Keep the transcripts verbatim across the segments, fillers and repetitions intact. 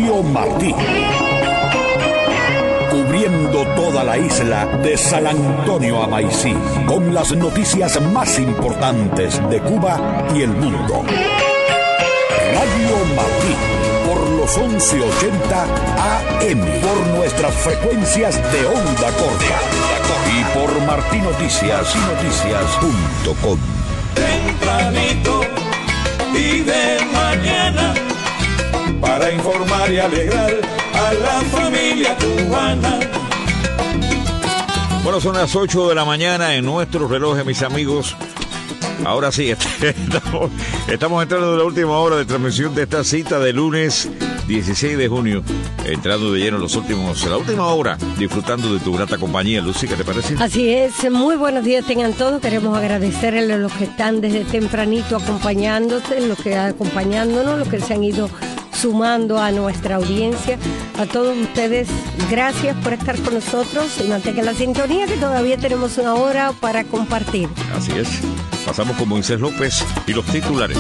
Radio Martí. Cubriendo toda la isla de San Antonio a Maicí, con las noticias más importantes de Cuba y el mundo. Radio Martí, por los once ochenta A M, por nuestras frecuencias de onda corta y por martí noticias noticias punto com. Tempranito y de mañana, para informar y alegrar a la familia cubana. Bueno, son las ocho de la mañana en nuestro reloj, mis amigos. Ahora sí, estamos, estamos entrando en la última hora de transmisión de esta cita de lunes dieciséis de junio, entrando de lleno en los últimos, en la última hora, disfrutando de tu grata compañía. Lucy, ¿qué te parece? Así es, muy buenos días tengan todos. Queremos agradecerles a los que están desde tempranito acompañándote, los que acompañándonos, los que se han ido sumando a nuestra audiencia. A todos ustedes, gracias por estar con nosotros y mantengan la sintonía, que todavía tenemos una hora para compartir. Así es. Pasamos con Moisés López y los titulares.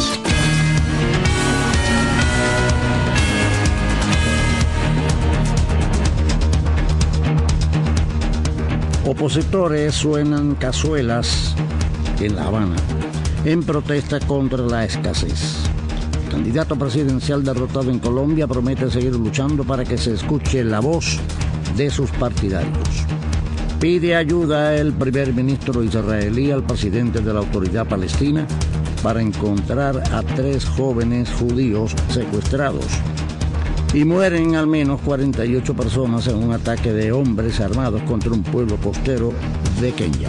Opositores suenan cazuelas en La Habana en protesta contra la escasez. El candidato presidencial derrotado en Colombia promete seguir luchando para que se escuche la voz de sus partidarios. Pide ayuda el primer ministro israelí al presidente de la Autoridad Palestina para encontrar a tres jóvenes judíos secuestrados. Y mueren al menos cuarenta y ocho personas en un ataque de hombres armados contra un pueblo costero de Kenia.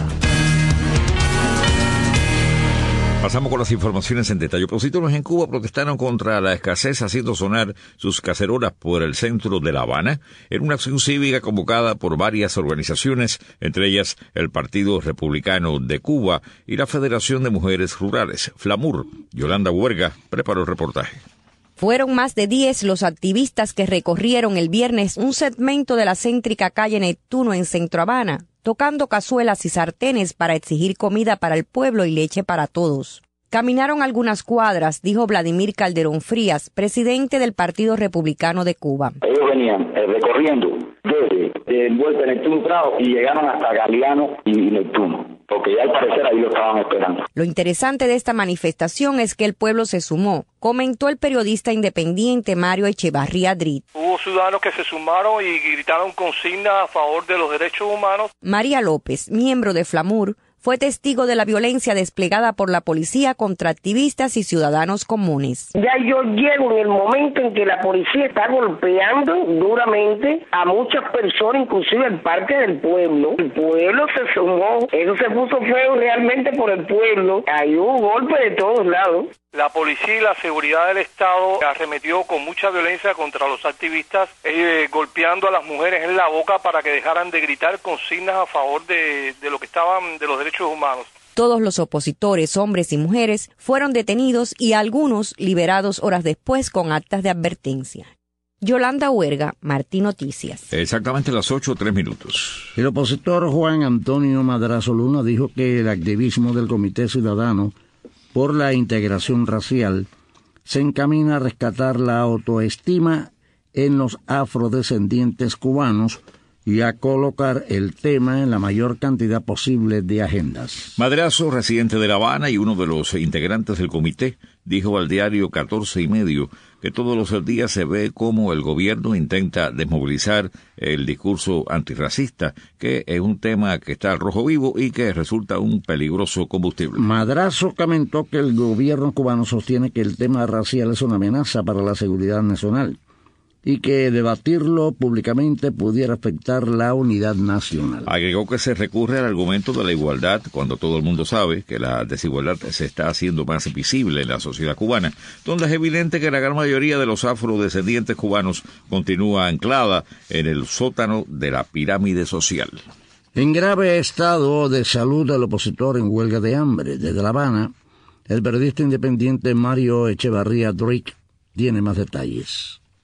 Pasamos con las informaciones en detalle. Opositores en Cuba protestaron contra la escasez, haciendo sonar sus cacerolas por el centro de La Habana en una acción cívica convocada por varias organizaciones, entre ellas el Partido Republicano de Cuba y la Federación de Mujeres Rurales, FLAMUR. Yolanda Huerga preparó el reportaje. Fueron más de diez los activistas que recorrieron el viernes un segmento de la céntrica calle Neptuno en Centro Habana, tocando cazuelas y sartenes para exigir comida para el pueblo y leche para todos. Caminaron algunas cuadras, dijo Vladimir Calderón Frías, presidente del Partido Republicano de Cuba. Ellos venían eh, recorriendo desde el Vuelta de Neptuno Prado y llegaron hasta Galeano y Neptuno, porque ya al parecer ahí lo estaban esperando. Lo interesante de esta manifestación es que el pueblo se sumó, comentó el periodista independiente Mario Echevarría Drit. Hubo ciudadanos que se sumaron y gritaron consignas a favor de los derechos humanos. María López, miembro de FLAMUR, fue testigo de la violencia desplegada por la policía contra activistas y ciudadanos comunes. Ya yo llego en el momento en que la policía está golpeando duramente a muchas personas, inclusive en parte del pueblo. El pueblo se sumó, eso se puso feo realmente por el pueblo. Ahí hubo golpes de todos lados. La policía y la seguridad del Estado arremetió con mucha violencia contra los activistas, eh, golpeando a las mujeres en la boca para que dejaran de gritar consignas a favor de, de lo que estaban, de los derechos humanos. Todos los opositores, hombres y mujeres, fueron detenidos y algunos liberados horas después con actas de advertencia. Yolanda Huerga, Martí Noticias. Exactamente las ocho, tres minutos. El opositor Juan Antonio Madrazo Luna dijo que el activismo del Comité Ciudadano por la Integración Racial se encamina a rescatar la autoestima en los afrodescendientes cubanos y a colocar el tema en la mayor cantidad posible de agendas. Madrazo, residente de La Habana y uno de los integrantes del comité, dijo al diario catorce y medio que todos los días se ve cómo el gobierno intenta desmovilizar el discurso antirracista, que es un tema que está al rojo vivo y que resulta un peligroso combustible. Madrazo comentó que el gobierno cubano sostiene que el tema racial es una amenaza para la seguridad nacional y que debatirlo públicamente pudiera afectar la unidad nacional. Agregó que se recurre al argumento de la igualdad cuando todo el mundo sabe que la desigualdad se está haciendo más visible en la sociedad cubana, donde es evidente que la gran mayoría de los afrodescendientes cubanos continúa anclada en el sótano de la pirámide social. En grave estado de salud el opositor en huelga de hambre desde La Habana, el periodista independiente Mario Echevarría Drit tiene más detalles.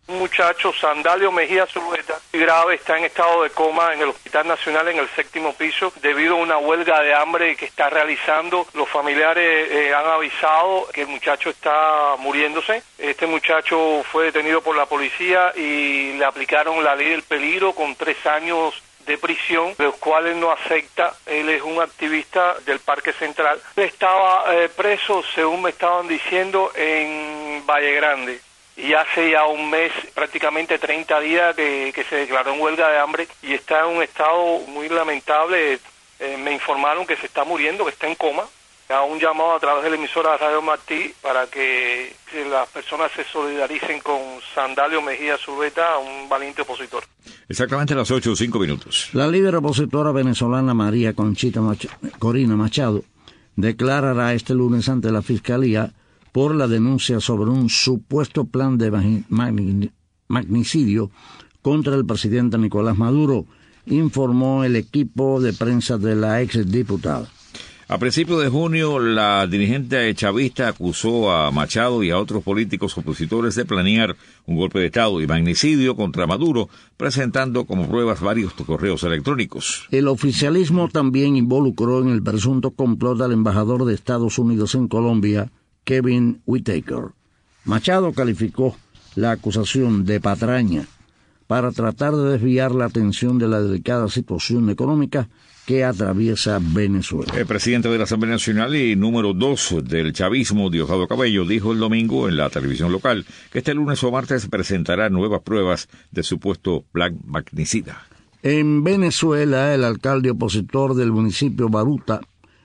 Un muchacho, Sandalio Mejía Zulueta, grave, está en estado de coma en el Hospital Nacional en el séptimo piso debido a una huelga de hambre que está realizando. Los familiares eh, han avisado que el muchacho está muriéndose. Este muchacho fue detenido por la policía y le aplicaron la ley del peligro con tres años de prisión, de los cuales no acepta. Él es un activista del Parque Central. Estaba eh, preso, según me estaban diciendo, en Valle Grande. Y hace ya un mes, prácticamente treinta días, que, que se declaró en huelga de hambre y está en un estado muy lamentable. Eh, me informaron que se está muriendo, que está en coma. Hago un llamado a través de la emisora Radio Martí para que, que las personas se solidaricen con Sandalio Mejía Zulueta, un valiente opositor. Exactamente a las ocho o cinco minutos. La líder opositora venezolana María Conchita Mach- Corina Machado declarará este lunes ante la Fiscalía por la denuncia sobre un supuesto plan de magni- magnicidio contra el presidente Nicolás Maduro, informó el equipo de prensa de la exdiputada. A principios de junio, la dirigente chavista acusó a Machado y a otros políticos opositores de planear un golpe de Estado y magnicidio contra Maduro, presentando como pruebas varios correos electrónicos. El oficialismo también involucró en el presunto complot al embajador de Estados Unidos en Colombia, Kevin Whitaker. Machado calificó la acusación de patraña para tratar de desviar la atención de la delicada situación económica que atraviesa Venezuela. El presidente de la Asamblea Nacional y número dos del chavismo, Diosdado Cabello, dijo el domingo en la televisión local que este lunes o martes presentará nuevas pruebas de supuesto plan magnicida. En Venezuela, el alcalde opositor del municipio Baruta,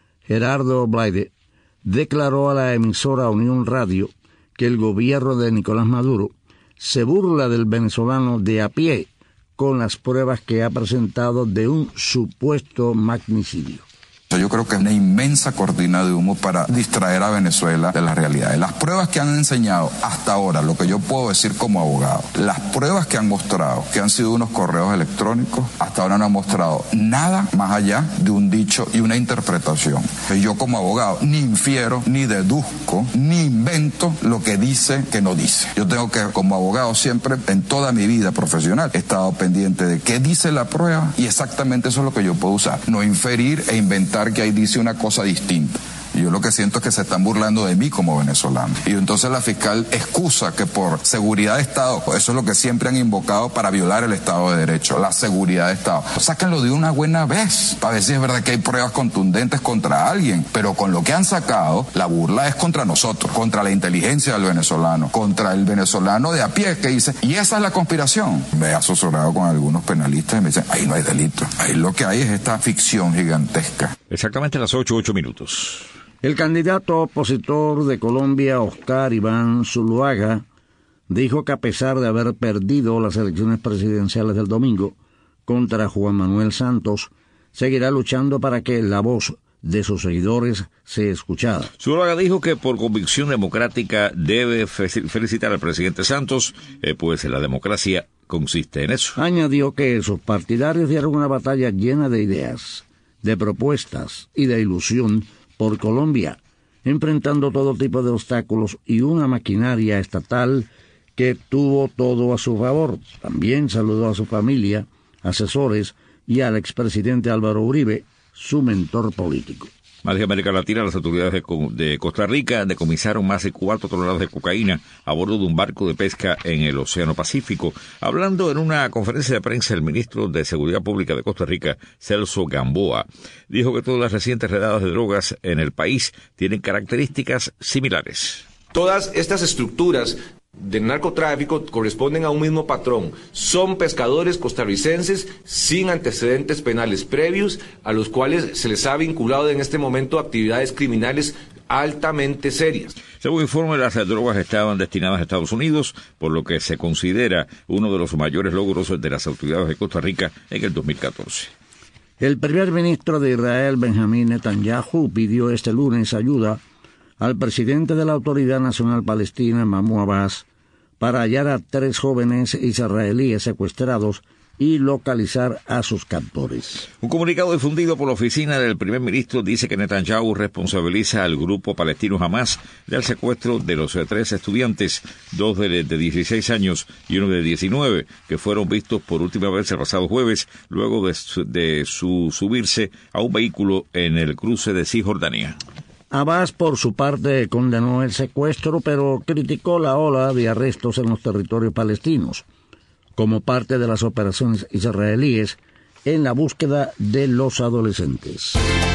Gerardo Blaide, declaró a la emisora Unión Radio que el gobierno de Nicolás Maduro se burla del venezolano de a pie con las pruebas que ha presentado de un supuesto magnicidio. Yo creo que es una inmensa cortina de humo para distraer a Venezuela de las realidades. Las pruebas que han enseñado hasta ahora, lo que yo puedo decir como abogado, las pruebas que han mostrado, que han sido unos correos electrónicos, hasta ahora no han mostrado nada más allá de un dicho y una interpretación. Yo como abogado ni infiero, ni deduzco, ni invento lo que dice que no dice. Yo tengo que, como abogado, siempre en toda mi vida profesional, he estado pendiente de qué dice la prueba y exactamente eso es lo que yo puedo usar. No inferir e inventar que ahí dice una cosa distinta. Y yo lo que siento es que se están burlando de mí como venezolano. Y entonces la fiscal excusa que por seguridad de Estado, eso es lo que siempre han invocado para violar el Estado de Derecho, la seguridad de Estado. Sáquenlo de una buena vez, para ver si es verdad que hay pruebas contundentes contra alguien. Pero con lo que han sacado, la burla es contra nosotros, contra la inteligencia del venezolano, contra el venezolano de a pie que dice, y esa es la conspiración. Me he asesorado con algunos penalistas y me dicen, ahí no hay delito. Ahí lo que hay es esta ficción gigantesca. Exactamente a las ocho, ocho minutos. El candidato opositor de Colombia, Oscar Iván Zuluaga, dijo que a pesar de haber perdido las elecciones presidenciales del domingo contra Juan Manuel Santos, seguirá luchando para que la voz de sus seguidores sea escuchada. Zuluaga dijo que por convicción democrática debe felicitar al presidente Santos, eh, pues la democracia consiste en eso. Añadió que sus partidarios dieron una batalla llena de ideas, de propuestas y de ilusión por Colombia, enfrentando todo tipo de obstáculos y una maquinaria estatal que tuvo todo a su favor. También saludó a su familia, asesores y al expresidente Álvaro Uribe, su mentor político. Más de América Latina, las autoridades de, de Costa Rica decomisaron más de cuatro toneladas de cocaína a bordo de un barco de pesca en el Océano Pacífico. Hablando en una conferencia de prensa, el ministro de Seguridad Pública de Costa Rica, Celso Gamboa, dijo que todas las recientes redadas de drogas en el país tienen características similares. Todas estas estructuras del narcotráfico corresponden a un mismo patrón. Son pescadores costarricenses sin antecedentes penales previos, a los cuales se les ha vinculado en este momento actividades criminales altamente serias. Según informe, las drogas estaban destinadas a Estados Unidos, por lo que se considera uno de los mayores logros de las autoridades de Costa Rica en el dos mil catorce. El primer ministro de Israel, Benjamín Netanyahu, pidió este lunes ayuda al presidente de la Autoridad Nacional Palestina, Mahmoud Abbas, para hallar a tres jóvenes israelíes secuestrados y localizar a sus captores. Un comunicado difundido por la oficina del primer ministro dice que Netanyahu responsabiliza al grupo palestino Hamas del secuestro de los tres estudiantes, dos de, de dieciséis años y uno de diecinueve, que fueron vistos por última vez el pasado jueves luego de, de su subirse a un vehículo en el cruce de Cisjordania. Abbas, por su parte, condenó el secuestro, pero criticó la ola de arrestos en los territorios palestinos, como parte de las operaciones israelíes en la búsqueda de los adolescentes.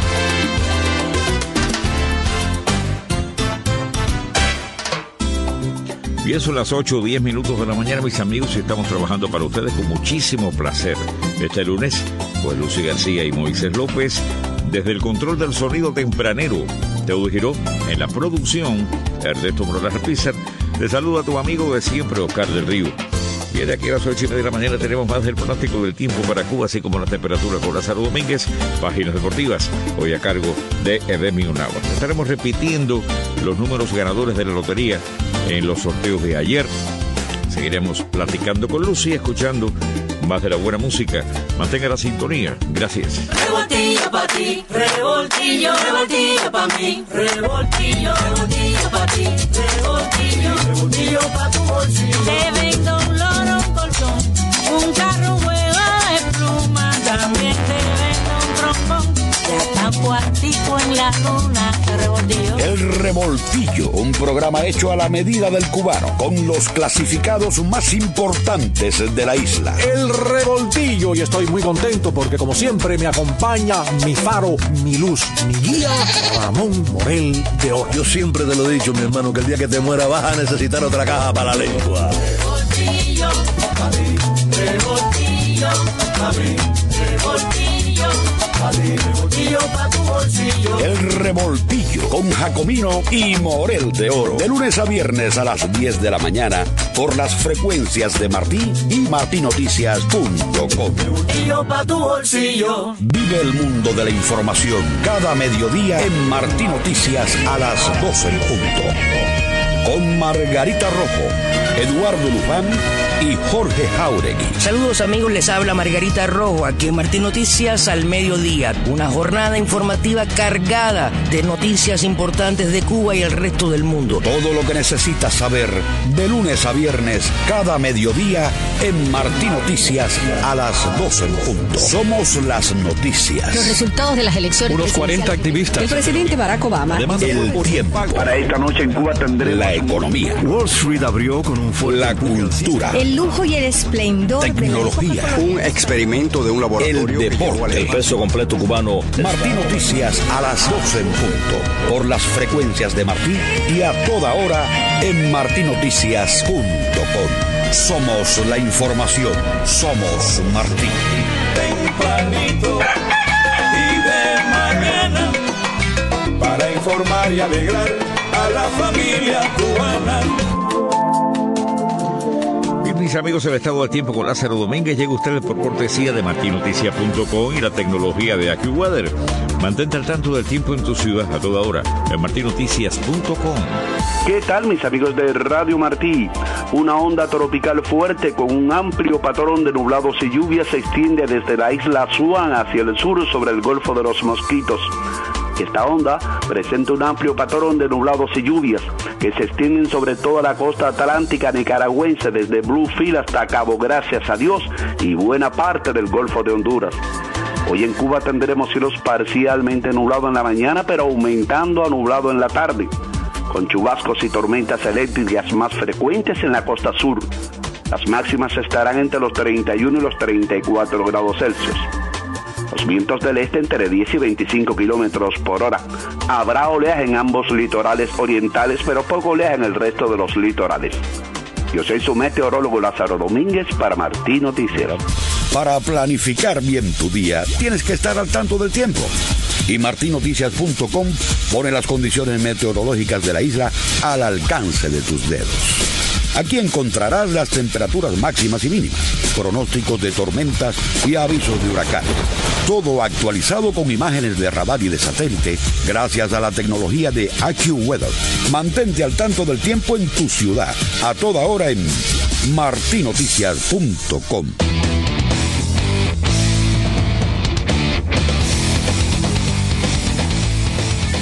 Bien, son las ocho o diez minutos de la mañana, mis amigos, y estamos trabajando para ustedes con muchísimo placer. Este lunes, pues Lucy García y Moisés López, desde el control del sonido tempranero, Teudo Giró, en la producción, Ernesto Morales Pizar, te saluda a tu amigo de siempre, Oscar del Río. Bien, de aquí a las ocho y media de la mañana tenemos más del pronóstico del tiempo para Cuba, así como la temperatura con Lázaro Domínguez, páginas deportivas, hoy a cargo de Edemio Navas. Estaremos repitiendo los números ganadores de la lotería en los sorteos de ayer. Seguiremos platicando con Lucy, escuchando más de la buena música. Mantenga la sintonía. Gracias. Revoltillo pa' ti, revoltillo, revoltillo pa' mí, revoltillo, revoltillo pa' ti, revoltillo, revoltillo pa' tu bolsillo. Te vendo un loro, un colchón, un carro, un huevo de pluma, también te vendo un trombón, te atampo artico en la luna, revoltillo. El Revoltillo, un programa hecho a la medida del cubano, con los clasificados más importantes de la isla. El Revoltillo, y estoy muy contento porque como siempre me acompaña mi faro, mi luz, mi guía, Ramón Morel de Oro. Yo siempre te lo he dicho, mi hermano, que el día que te muera vas a necesitar otra caja para la lengua. Revoltillo, pa' mí, revoltillo, pa' mí, revoltillo, pa' mí, revoltillo pa' tu bolsillo. El Revoltillo con Jacomino y Morel de Oro. De lunes a viernes a las diez de la mañana por las frecuencias de Martí y martí noticias punto com. Revoltillo pa' tu bolsillo. Vive el mundo de la información cada mediodía en Martí Noticias a las doce en punto. Con Margarita Rojo, Eduardo Luján y Jorge Jauregui. Saludos amigos, les habla Margarita Rojo aquí en Martí Noticias al mediodía. Una jornada informativa cargada de noticias importantes de Cuba y el resto del mundo. Todo lo que necesitas saber de lunes a viernes cada mediodía en Martí Noticias a las doce en punto. Somos las noticias. Los resultados de las elecciones. Unos cuarenta activistas. El presidente Barack Obama. El tiempo. Para esta noche en Cuba tendremos la economía. Wall Street abrió con un fuerte la cultura. El lujo y el esplendor. Tecnología. De un experimento de un laboratorio. El deporte. El peso completo cubano. Martí Noticias a las doce en punto. Por las frecuencias de Martí y a toda hora en martí noticias punto com. Somos la información. Somos Martí. Tempranito y de mañana para informar y alegrar a la familia cubana. Bien, mis amigos, el estado del tiempo con Lázaro Domínguez llega a ustedes por cortesía de martí noticias punto com y la tecnología de AccuWeather. Mantente al tanto del tiempo en tu ciudad a toda hora en martí noticias punto com. ¿Qué tal, mis amigos de Radio Martí? Una onda tropical fuerte con un amplio patrón de nublados y lluvias se extiende desde la isla Swan hacia el sur sobre el Golfo de los Mosquitos. Esta onda presenta un amplio patrón de nublados y lluvias que se extienden sobre toda la costa atlántica nicaragüense desde Bluefield hasta Cabo Gracias a Dios y buena parte del Golfo de Honduras. Hoy en Cuba tendremos cielos parcialmente nublados en la mañana, pero aumentando a nublado en la tarde, con chubascos y tormentas eléctricas más frecuentes en la costa sur. Las máximas estarán entre los treinta y uno y los treinta y cuatro grados Celsius. Los vientos del este entre diez y veinticinco kilómetros por hora. Habrá oleaje en ambos litorales orientales, pero poco oleaje en el resto de los litorales. Yo soy su meteorólogo Lázaro Domínguez para Martí Noticias. Para planificar bien tu día, tienes que estar al tanto del tiempo. Y martí noticias punto com pone las condiciones meteorológicas de la isla al alcance de tus dedos. Aquí encontrarás las temperaturas máximas y mínimas, pronósticos de tormentas y avisos de huracán. Todo actualizado con imágenes de radar y de satélite gracias a la tecnología de AccuWeather. Mantente al tanto del tiempo en tu ciudad a toda hora en martí noticias punto com.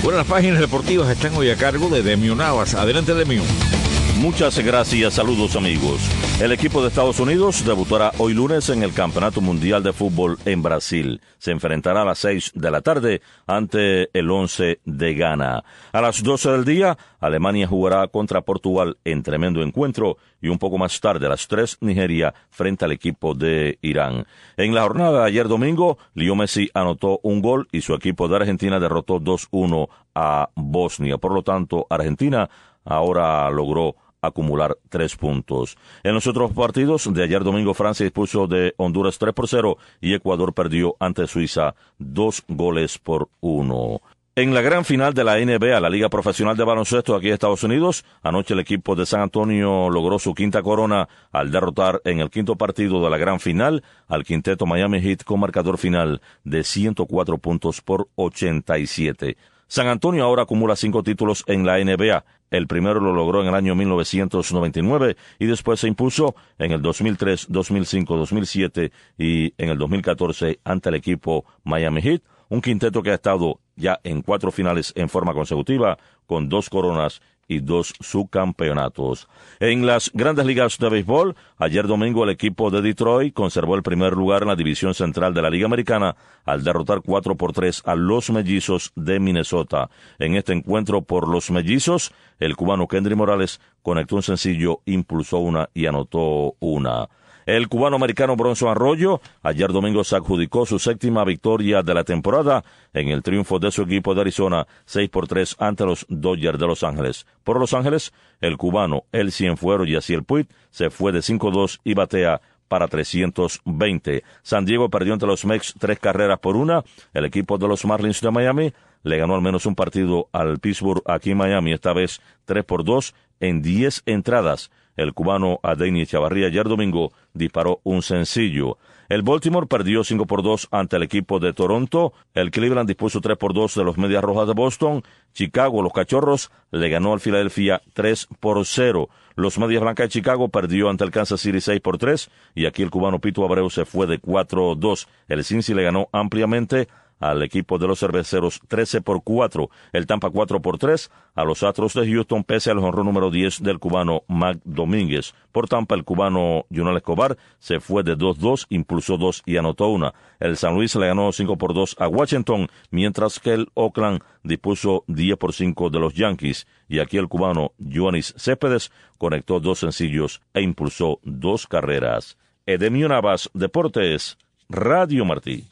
Bueno, las páginas deportivas están hoy a cargo de Demio Navas. Adelante, Demio. Muchas gracias, saludos amigos. El equipo de Estados Unidos debutará hoy lunes en el Campeonato Mundial de Fútbol en Brasil. Se enfrentará a las seis de la tarde ante el once de Ghana. A las doce del día, Alemania jugará contra Portugal en tremendo encuentro y un poco más tarde, a las tres, Nigeria frente al equipo de Irán. En la jornada de ayer domingo, Leo Messi anotó un gol y su equipo de Argentina derrotó dos uno a Bosnia. Por lo tanto, Argentina ahora logró acumular tres puntos. En los otros partidos de ayer domingo, Francia dispuso de Honduras tres por cero y Ecuador perdió ante Suiza dos goles por uno. En la gran final de la N B A, la Liga Profesional de Baloncesto aquí en Estados Unidos, anoche el equipo de San Antonio logró su quinta corona al derrotar en el quinto partido de la gran final al quinteto Miami Heat con marcador final de ciento cuatro puntos por ochenta y siete. San Antonio ahora acumula cinco títulos en la N B A. El primero lo logró en el año mil novecientos noventa y nueve y después se impuso en el dos mil tres, dos mil cinco, dos mil siete y en el dos mil catorce ante el equipo Miami Heat, un quinteto que ha estado ya en cuatro finales en forma consecutiva con dos coronas y dos subcampeonatos. En las grandes ligas de béisbol, ayer domingo el equipo de Detroit conservó el primer lugar en la división central de la Liga Americana al derrotar cuatro por tres a los Mellizos de Minnesota. En este encuentro por los Mellizos, el cubano Kendry Morales conectó un sencillo, impulsó una y anotó una. El cubano americano Bronson Arroyo ayer domingo se adjudicó su séptima victoria de la temporada en el triunfo de su equipo de Arizona seis por tres ante los Dodgers de Los Ángeles. Por Los Ángeles, el cubano El Cienfuero Yasiel Puig se fue de cinco dos y batea para trescientos veinte. San Diego perdió ante los Mex tres carreras por una. El equipo de los Marlins de Miami le ganó al menos un partido al Pittsburgh aquí en Miami, esta vez tres por dos en diez entradas. El cubano Adeini Chavarría ayer domingo disparó un sencillo. El Baltimore perdió cinco por dos ante el equipo de Toronto. El Cleveland dispuso tres por dos de los Medias Rojas de Boston. Chicago, los Cachorros, le ganó al Filadelfia tres por cero. Los Medias Blancas de Chicago perdió ante el Kansas City seis por tres. Y aquí el cubano Pito Abreu se fue de cuatro dos. El Cincy le ganó ampliamente al equipo de los Cerveceros trece por cuatro, el Tampa cuatro por tres, a los Astros de Houston pese al jonrón número diez del cubano Mac Domínguez. Por Tampa, el cubano Junel Escobar se fue de dos dos, impulsó dos y anotó una. El San Luis le ganó cinco por dos a Washington, mientras que el Oakland dispuso diez por cinco de los Yankees. Y aquí el cubano Yoanis Céspedes conectó dos sencillos e impulsó dos carreras. Edemio Navas, Deportes, Radio Martí.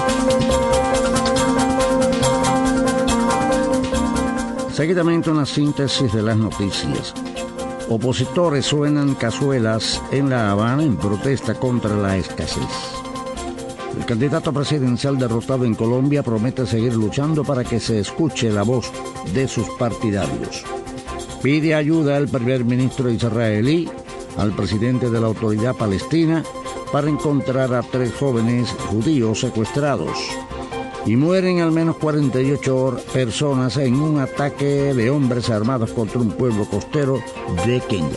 Seguidamente una síntesis de las noticias. Opositores suenan cazuelas en La Habana en protesta contra la escasez. El candidato presidencial derrotado en Colombia promete seguir luchando para que se escuche la voz de sus partidarios. Pide ayuda al primer ministro israelí, al presidente de la Autoridad Palestina, para encontrar a tres jóvenes judíos secuestrados. Y mueren al menos cuarenta y ocho personas en un ataque de hombres armados contra un pueblo costero de Kenia.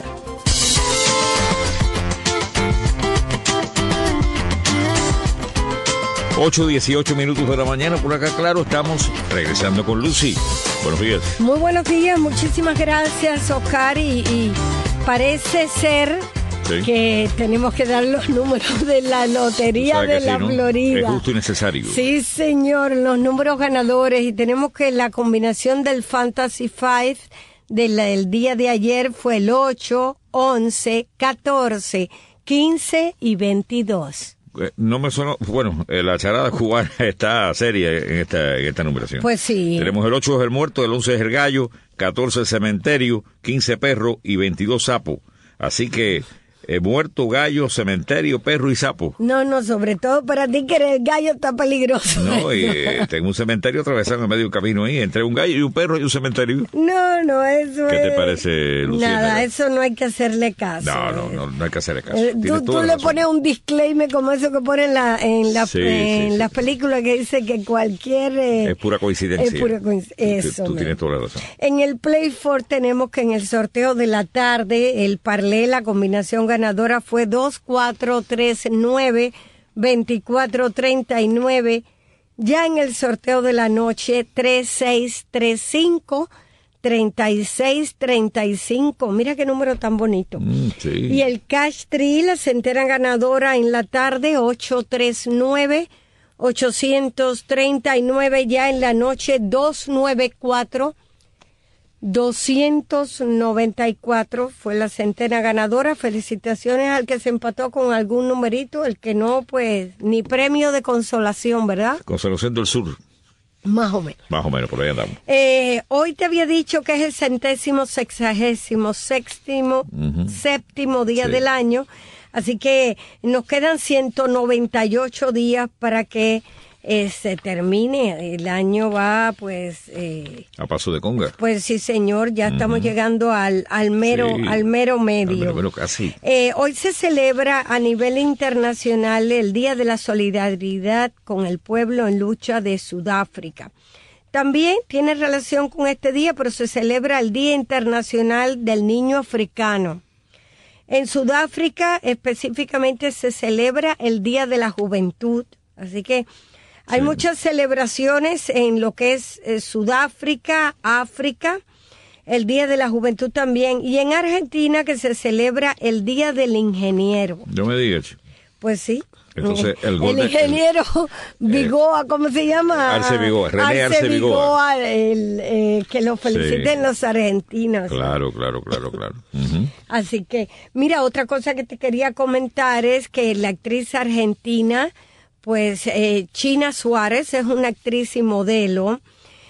ocho dieciocho minutos de la mañana, por acá, claro, estamos regresando con Lucy. Buenos días. Muy buenos días, muchísimas gracias, Oscar, y, y parece ser... Sí. Que tenemos que dar los números de la Lotería de la sí, ¿no? Florida. Es justo y necesario. Sí, señor, los números ganadores. Y tenemos que la combinación del Fantasy Five del día de ayer fue el ocho, once, catorce, quince y veintidós. No me suena, bueno, la charada cubana está seria en esta, en esta numeración. Pues sí. Tenemos el ocho es el muerto, el once es el gallo, catorce el cementerio, quince perro y veintidós sapo. Así que... Eh, muerto, gallo, cementerio, perro y sapo. No, no, sobre todo para ti que el gallo está peligroso. No, y eh, tengo un cementerio atravesando en medio del camino ahí, entre un gallo y un perro y un cementerio. No, no, eso ¿Qué es... te parece, Lucía? Nada, eso no hay que hacerle caso. No, no, no, no hay que hacerle caso. Eh, tú tú le pones un disclaimer como eso que ponen la, en, la, sí, en sí, las sí. películas que dice que cualquier... Eh, es pura coincidencia. Es pura coincidencia. Eso. Tú, tú tienes toda la razón. En el Play four tenemos que en el sorteo de la tarde, el parlé, la combinación ganadora fue dos, cuatro, tres, nueve, veinticuatro, treinta y nueve, ya en el sorteo de la noche tres seis tres cinco, tres seis tres cinco. Mira qué número tan bonito. Mm, sí. Y el Cash Tree, la centena ganadora en la tarde, ocho tres nueve, ochocientos treinta y nueve, ya en la noche, doscientos noventa y cuatro, doscientos noventa y cuatro fue la centena ganadora. Felicitaciones al que se empató con algún numerito, el que no, pues, ni premio de consolación, ¿verdad? Consolación del Sur. Más o menos. Más o menos, por ahí andamos. Eh, hoy te había dicho que es el centésimo, sexagésimo, séptimo, uh-huh. séptimo día sí. del año, así que nos quedan ciento noventa y ocho días para que eh, se termine. El año va, pues... Eh, a paso de conga. Pues sí, señor, ya uh-huh. estamos llegando al, al, mero, sí. al mero medio. Al mero, mero casi. Eh, hoy se celebra a nivel internacional el Día de la Solidaridad con el pueblo en lucha de Sudáfrica. También tiene relación con este día, pero se celebra el Día Internacional del Niño Africano. En Sudáfrica específicamente se celebra el Día de la Juventud, así que hay sí. muchas celebraciones en lo que es eh, Sudáfrica, África, el Día de la Juventud también, y en Argentina que se celebra el Día del Ingeniero. No me digas. Pues sí. Entonces, el, gol el ingeniero el, Bigoa, ¿cómo se llama? Arce Bigoa, René Arce, Arce Bigoa. Bigoa el, eh, que lo feliciten sí. los argentinos. Claro, claro, claro, claro. Uh-huh. Así que, mira, otra cosa que te quería comentar es que la actriz argentina, pues, eh, China Suárez, es una actriz y modelo.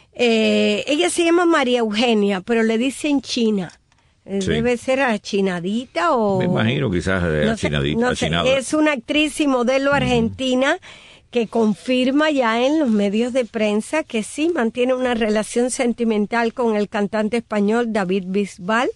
Eh, ella se llama María Eugenia, pero le dicen China. Sí. Debe ser achinadita o... Me imagino quizás no achinadita, sé, no achinada. Sé. Es una actriz y modelo argentina mm. que confirma ya en los medios de prensa que sí mantiene una relación sentimental con el cantante español David Bisbal.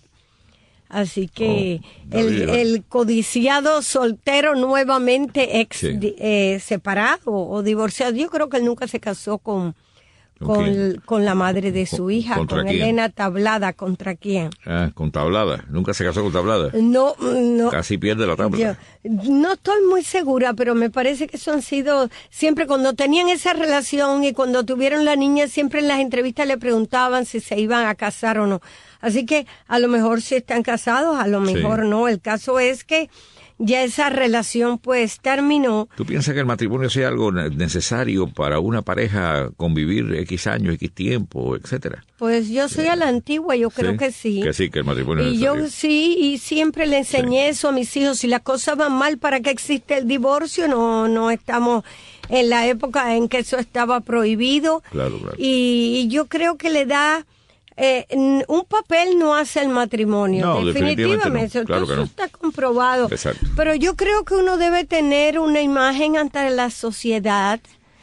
Así que oh, el, el codiciado soltero nuevamente ex sí. eh, separado o divorciado. Yo creo que él nunca se casó con... Con, con la madre de su hija, con quién? Elena Tablada. ¿Contra quién? Ah, con Tablada. ¿Nunca se casó con Tablada? No, no. Casi pierde la tabla. Yo, no estoy muy segura, pero me parece que eso han sido... Siempre cuando tenían esa relación y cuando tuvieron la niña, siempre en las entrevistas le preguntaban si se iban a casar o no. Así que a lo mejor sí están casados, a lo mejor sí. no. El caso es que ya esa relación pues terminó. ¿Tú piensas que el matrimonio sea algo necesario para una pareja convivir X años, X tiempo, etcétera? Pues yo soy a la antigua, yo creo ¿Sí? que sí. Que sí, que el matrimonio es Y necesario. yo sí, y siempre le enseñé sí. eso a mis hijos. Si las cosas van mal, ¿para qué existe el divorcio? No, no estamos en la época en que eso estaba prohibido. Claro, claro. Y, y yo creo que le da... Eh, un papel no hace el matrimonio, no, definitivamente, no. Claro eso no. está comprobado. Exacto. Pero yo creo que uno debe tener una imagen ante la sociedad,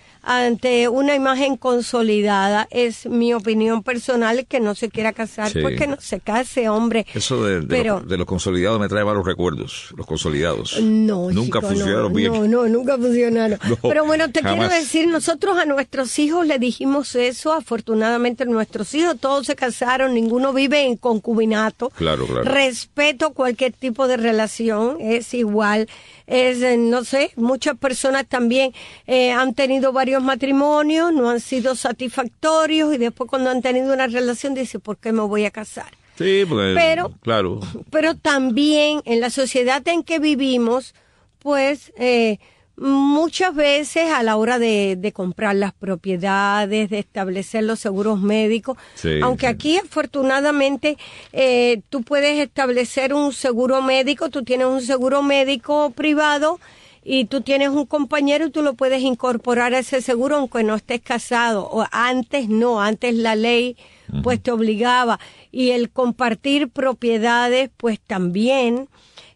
ante una imagen consolidada. Es mi opinión personal, que no se quiera casar, sí. pues que no se case, hombre. Eso de, de, Pero, lo, de los consolidados me trae malos recuerdos, los consolidados. No, nunca chico, funcionaron no, bien. No, no, nunca funcionaron. No, Pero bueno, te jamás. quiero decir, nosotros a nuestros hijos le dijimos eso. Afortunadamente nuestros hijos todos se casaron, ninguno vive en concubinato. Claro, claro. Respeto cualquier tipo de relación, es igual. Es, no sé, muchas personas también eh, han tenido varios matrimonios, no han sido satisfactorios y después cuando han tenido una relación dicen, ¿por qué me voy a casar? Sí, porque, pero, claro. Pero también en la sociedad en que vivimos, pues eh, muchas veces a la hora de, de comprar las propiedades, de establecer los seguros médicos, sí, aunque sí. aquí afortunadamente eh, tú puedes establecer un seguro médico, tú tienes un seguro médico privado y tú tienes un compañero y tú lo puedes incorporar a ese seguro aunque no estés casado. O antes no, antes la ley uh-huh. pues te obligaba, y el compartir propiedades pues también.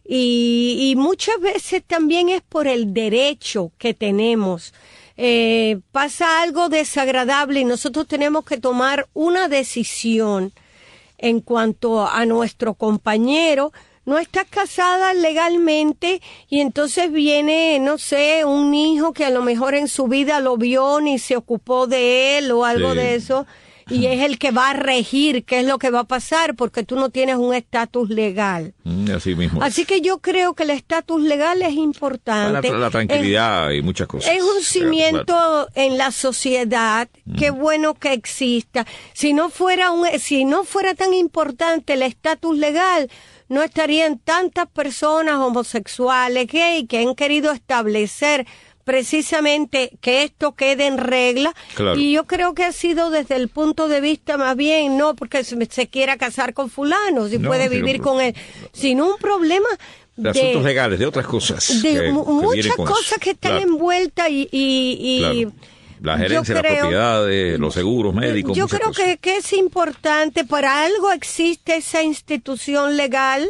Y, y muchas veces también es por el derecho que tenemos. Eh, pasa algo desagradable y nosotros tenemos que tomar una decisión en cuanto a nuestro compañero. No estás casada legalmente y entonces viene, no sé, un hijo que a lo mejor en su vida lo vio ni se ocupó de él o algo sí. de eso. y es el que va a regir qué es lo que va a pasar, porque tú no tienes un estatus legal. Mm, así mismo. Así que yo creo que el estatus legal es importante. La, la tranquilidad es, y muchas cosas. Es un cimiento claro. en la sociedad. Mm. Qué bueno que exista. Si no fuera un, si no fuera tan importante el estatus legal, no estarían tantas personas homosexuales, gay, que han querido establecer precisamente que esto quede en regla. Claro. Y yo creo que ha sido desde el punto de vista más bien, no porque se, se quiera casar con fulano, si no, puede vivir no, con él, sino un problema de, de asuntos legales, de otras cosas. De que, muchas que cosas eso. que están claro. envueltas y... y, y claro. La gerencia, creo, las propiedades, los seguros médicos. Yo creo que, que es importante, para algo existe esa institución legal,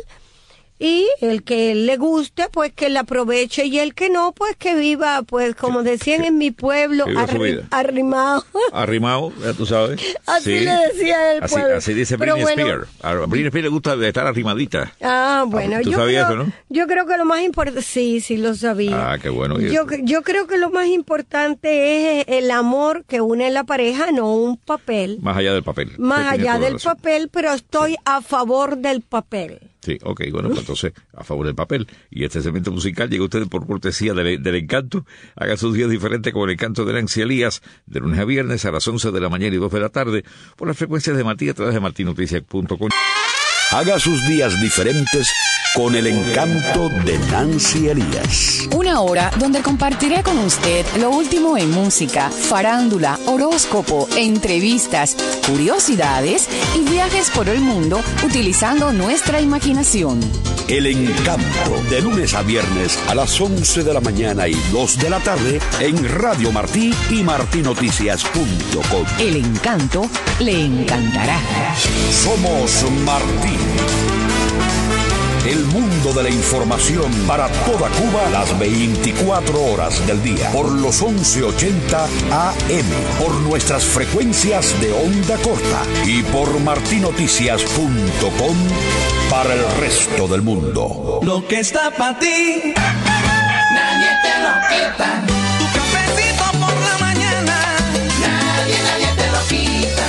y el que le guste, pues que la aproveche, y el que no, pues que viva, pues como decían en mi pueblo, arri arrimado. Arrimado, ya tú sabes. Así sí. le decía el así, pueblo. Así dice Britney bueno, Spears. A Britney Spears le gusta estar arrimadita. Ah, bueno. ¿Tú yo sabías creo, eso, no? Yo creo que lo más importante, sí, sí lo sabía. Ah, qué bueno. Yo, yo creo que lo más importante es el amor que une la pareja, no un papel. Más allá del papel. Más allá del papel, pero estoy sí. a favor del papel. Sí, ok, bueno, pues entonces, a favor del papel. Y este segmento musical llega a ustedes por cortesía del, del Encanto. Haga sus días diferentes con el Encanto de Nancy Elías, de lunes a viernes a las once de la mañana y dos de la tarde, por las frecuencias de Martí a través de martin noticias punto com. Haga sus días diferentes con el Encanto de Nancy Elías. Una hora donde compartiré con usted lo último en música, farándula, horóscopo, entrevistas, curiosidades y viajes por el mundo utilizando nuestra imaginación. El Encanto, de lunes a viernes a las once de la mañana y dos de la tarde en Radio Martí y martin noticias punto com. El Encanto le encantará. Somos Martí. El mundo de la información para toda Cuba las veinticuatro horas del día por los once ochenta A M, por nuestras frecuencias de onda corta y por martin noticias punto com para el resto del mundo. Lo que está para ti, nadie te lo quita. Tu cafecito por la mañana, nadie, nadie te lo quita.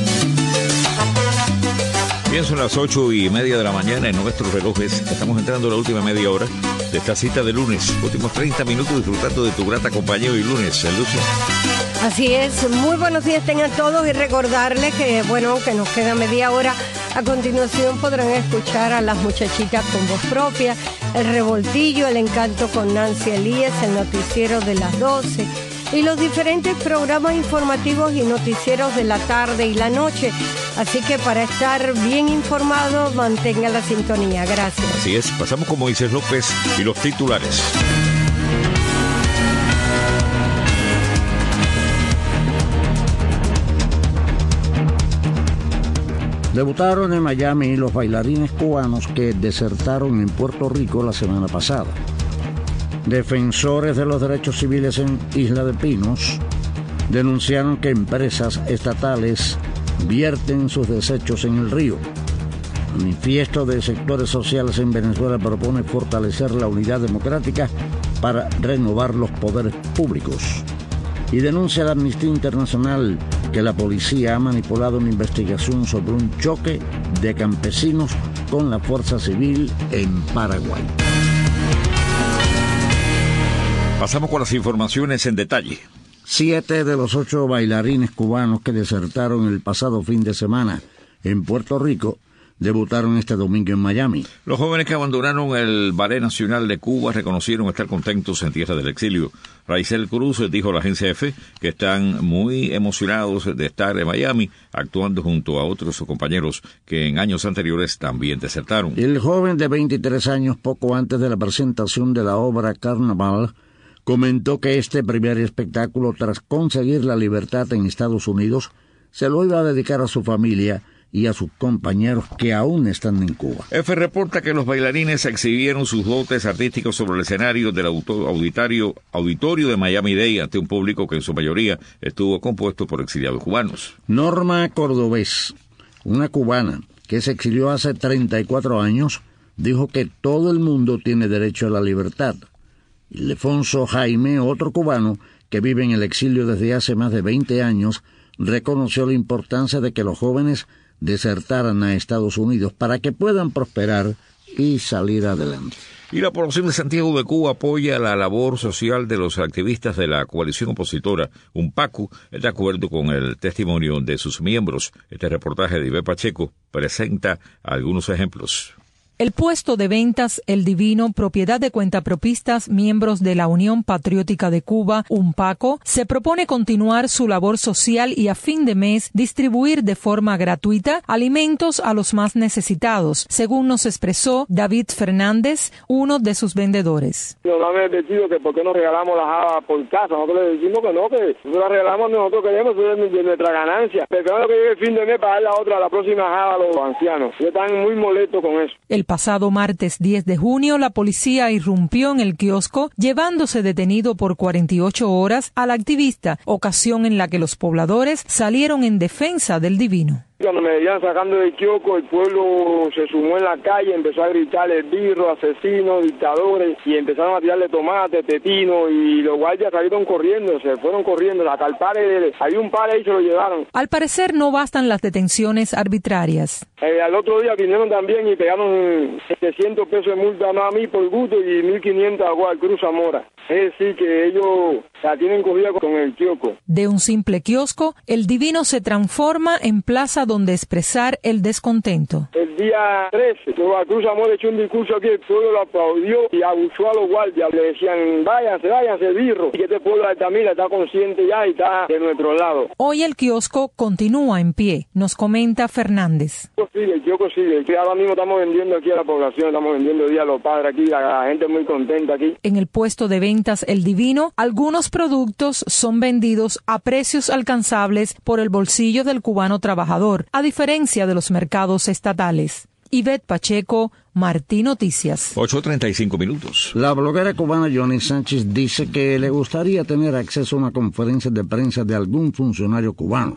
Bien, son las ocho y media de la mañana en nuestros relojes. Estamos entrando en la última media hora de esta cita de lunes. Últimos treinta minutos disfrutando de tu grata compañía hoy lunes, Lucio. Así es, muy buenos días tengan todos y recordarles que, bueno, que nos queda media hora. A continuación podrán escuchar a las muchachitas con voz propia, el revoltillo, el encanto con Nancy Elías, el noticiero de las doce y los diferentes programas informativos y noticieros de la tarde y la noche. Así que para estar bien informados, mantenga la sintonía. Gracias. Así es, pasamos con Moisés López y los titulares. Debutaron en Miami los bailarines cubanos que desertaron en Puerto Rico la semana pasada. Defensores de los derechos civiles en Isla de Pinos denunciaron que empresas estatales vierten sus desechos en el río. Manifiesto de sectores sociales en Venezuela propone fortalecer la unidad democrática para renovar los poderes públicos. Y denuncia la Amnistía Internacional que la policía ha manipulado una investigación sobre un choque de campesinos con la fuerza civil en Paraguay. Pasamos con las informaciones en detalle. Siete de los ocho bailarines cubanos que desertaron el pasado fin de semana en Puerto Rico debutaron este domingo en Miami. Los jóvenes que abandonaron el Ballet Nacional de Cuba reconocieron estar contentos en tierra del exilio. Raizel Cruz dijo a la agencia EFE que están muy emocionados de estar en Miami, actuando junto a otros compañeros que en años anteriores también desertaron. El joven de veintitrés años, poco antes de la presentación de la obra Carnaval, comentó que este primer espectáculo, tras conseguir la libertad en Estados Unidos, se lo iba a dedicar a su familia y a sus compañeros que aún están en Cuba. F reporta que los bailarines exhibieron sus dotes artísticos sobre el escenario del auditorio, auditorio de Miami-Dade ante un público que en su mayoría estuvo compuesto por exiliados cubanos. Norma Cordobés, una cubana que se exilió hace treinta y cuatro años, dijo que todo el mundo tiene derecho a la libertad. Ildefonso Jaime, otro cubano que vive en el exilio desde hace más de veinte años, reconoció la importancia de que los jóvenes desertaran a Estados Unidos para que puedan prosperar y salir adelante. Y la población de Santiago de Cuba apoya la labor social de los activistas de la coalición opositora UNPACU, de acuerdo con el testimonio de sus miembros. Este reportaje de Ivette Pacheco presenta algunos ejemplos. El puesto de ventas El Divino, propiedad de cuentapropistas miembros de la Unión Patriótica de Cuba, UNPACO, se propone continuar su labor social y a fin de mes distribuir de forma gratuita alimentos a los más necesitados, según nos expresó David Fernández, uno de sus vendedores. Nos han advertido que por qué nos regalamos las habas por casa. Nosotros le decimos que no, que nosotros las regalamos, nosotros queremos de nuestra ganancia. Pero que llegue el fin de mes para dar la otra, la próxima java a los ancianos. Ellos están muy molestos con eso. El pasado martes diez de junio, la policía irrumpió en el kiosco, llevándose detenido por cuarenta y ocho horas al activista, ocasión en la que los pobladores salieron en defensa del Divino. Cuando me veían sacando del kiosco, el pueblo se sumó en la calle, empezó a gritar esbirros, asesinos, dictadores, y empezaron a tirarle tomate, pepino, y los guardias salieron corriendo, se fueron corriendo, hasta el padre, hay un padre ahí, se lo llevaron. Al parecer no bastan las detenciones arbitrarias. Eh, al otro día vinieron también y pegaron setecientos pesos de multa más a mí por gusto y mil quinientos a Cruz Zamora. Es decir, que ellos la tienen cogida con el kiosco. De un simple kiosco, el Divino se transforma en plaza donde expresar el descontento. El día trece, a Cruz Zamora echó un discurso aquí, el pueblo lo aplaudió y abusó a los guardias. Le decían, váyanse, váyanse, birro. Y que este pueblo de Altamira está consciente ya y está de nuestro lado. Hoy el kiosco continúa en pie, nos comenta Fernández. Sigue, el kiosco sigue. Ahora mismo estamos vendiendo aquí a la población, estamos vendiendo día a los padres aquí, la, la gente muy contenta aquí. En el puesto de ventas El Divino, algunos productos son vendidos a precios alcanzables por el bolsillo del cubano trabajador, a diferencia de los mercados estatales. Ivette Pacheco, Martí Noticias. ocho treinta y cinco minutos. La bloguera cubana Johnny Sánchez dice que le gustaría tener acceso a una conferencia de prensa de algún funcionario cubano,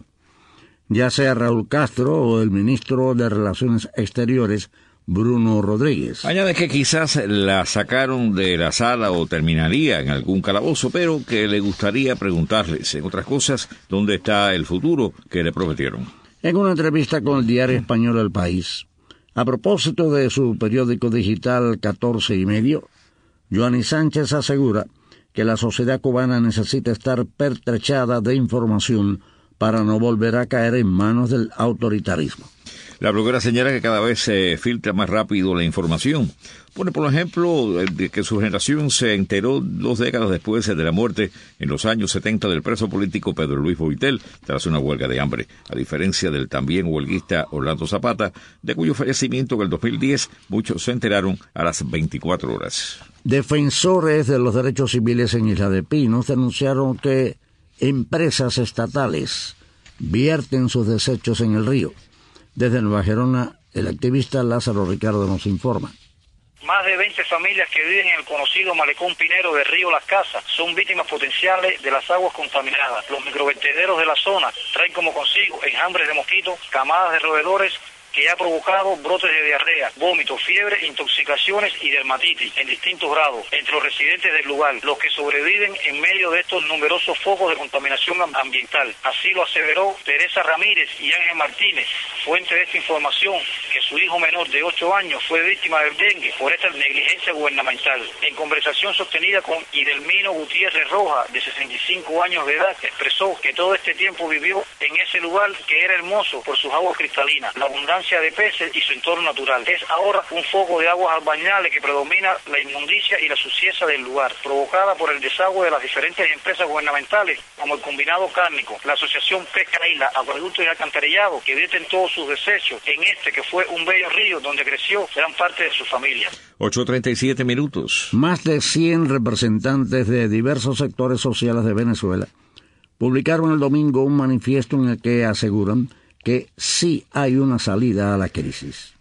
ya sea Raúl Castro o el ministro de Relaciones Exteriores, Bruno Rodríguez. Añade que quizás la sacaron de la sala o terminaría en algún calabozo, pero que le gustaría preguntarles, en otras cosas, dónde está el futuro que le prometieron. En una entrevista con el diario español El País, a propósito de su periódico digital catorce y medio, Johnny Sánchez asegura que la sociedad cubana necesita estar pertrechada de información para no volver a caer en manos del autoritarismo. La bloguera señala que cada vez se filtra más rápido la información. Pone, por ejemplo, de que su generación se enteró dos décadas después de la muerte en los años setenta del preso político Pedro Luis Boitel tras una huelga de hambre, a diferencia del también huelguista Orlando Zapata, de cuyo fallecimiento en el dos mil diez muchos se enteraron a las veinticuatro horas. Defensores de los derechos civiles en Isla de Pinos denunciaron que empresas estatales vierten sus desechos en el río. Desde Nueva Gerona, el activista Lázaro Ricardo nos informa. Más de veinte familias que viven en el conocido malecón pinero del río Las Casas son víctimas potenciales de las aguas contaminadas. Los microvertederos de la zona traen como consigo enjambres de mosquitos, camadas de roedores, que ha provocado brotes de diarrea, vómitos, fiebre, intoxicaciones y dermatitis en distintos grados entre los residentes del lugar, los que sobreviven en medio de estos numerosos focos de contaminación ambiental. Así lo aseveró Teresa Ramírez y Ángel Martínez, fuente de esta información, que su hijo menor de ocho años fue víctima del dengue por esta negligencia gubernamental. En conversación sostenida con Idelmino Gutiérrez Roja, de sesenta y cinco años de edad, expresó que todo este tiempo vivió en ese lugar que era hermoso por sus aguas cristalinas, la abundancia de peces y su entorno natural. Es ahora un foco de aguas albañales que predomina la inmundicia y la suciedad del lugar, provocada por el desagüe de las diferentes empresas gubernamentales, como el Combinado Cárnico, la Asociación Pesca Isla, Acueductos y Alcantarillado, que vierten todos sus desechos en este que fue un bello río donde creció gran parte de su familia. ocho treinta y siete minutos. Más de cien representantes de diversos sectores sociales de Venezuela publicaron el domingo un manifiesto en el que aseguran que sí hay una salida a la crisis.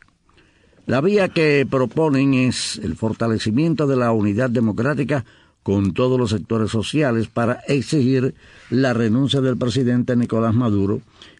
La vía que proponen es el fortalecimiento de la unidad democrática con todos los sectores sociales para exigir la renuncia del presidente Nicolás Maduro